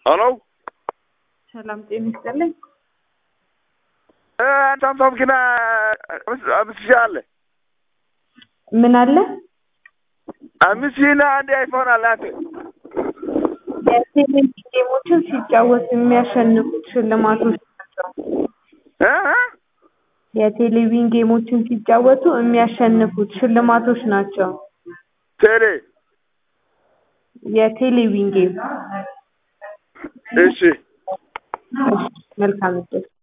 Hello? ሰላም ጤና ይስጥልኝ። አንተም ሰምከና አብስያለ ምን አለ? አምሲና አንድ አይፎን አላት። የቴሌቪዥን ጌሞችን ሲጫወቱ የሚያሸንፉት ሽልማቶች ናቸው። የቴሌቪዥን ጌሞችን ሲጫወቱ የሚያሸንፉት ሽልማቶች ናቸው። የቴሌቪዥን ጌም። እሺ መልካም እድል።